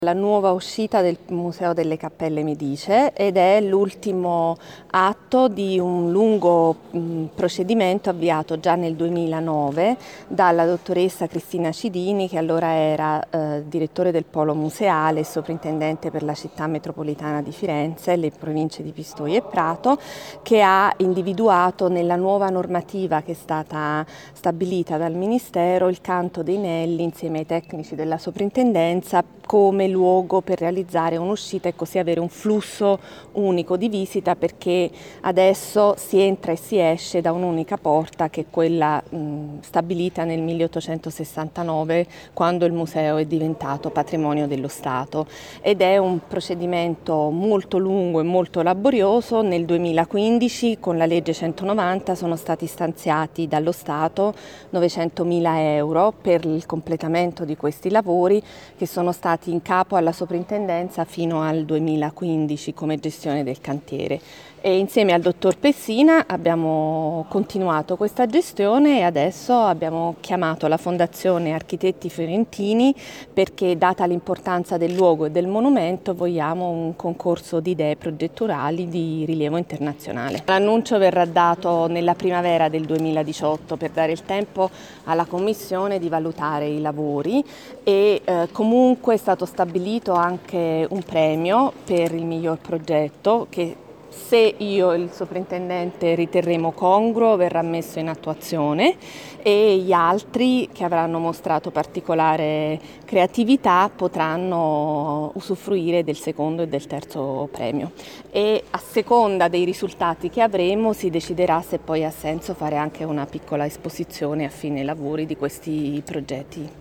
La nuova uscita del Museo delle Cappelle Medicee ed è l'ultimo atto di un lungo procedimento avviato già nel 2009 dalla dottoressa Cristina Cidini, che allora era direttore del Polo Museale e sovrintendente per la città metropolitana di Firenze, le province di Pistoia e Prato, che ha individuato nella nuova normativa che è stata stabilita dal Ministero il Canto dei Nelli insieme ai tecnici della soprintendenza come luogo per realizzare un'uscita e così avere un flusso unico di visita, perché adesso si entra e si esce da un'unica porta che è quella stabilita nel 1869, quando il museo è diventato patrimonio dello Stato, ed è un procedimento molto lungo e molto laborioso. Nel 2015 con la legge 190 sono stati stanziati dallo Stato 900.000 euro per il completamento di questi lavori, che sono stati in capo alla soprintendenza fino al 2015 come gestione del cantiere, e insieme al dottor Pessina abbiamo continuato questa gestione e adesso abbiamo chiamato la Fondazione Architetti Fiorentini perché, data l'importanza del luogo e del monumento, vogliamo un concorso di idee progettuali di rilievo internazionale. L'annuncio verrà dato nella primavera del 2018 per dare il tempo alla Commissione di valutare i lavori e comunque è stato stabilito anche un premio per il miglior progetto che, se io e il sovrintendente riterremo congruo, verrà messo in attuazione, e gli altri che avranno mostrato particolare creatività potranno usufruire del secondo e del terzo premio, e a seconda dei risultati che avremo si deciderà se poi ha senso fare anche una piccola esposizione a fine lavori di questi progetti.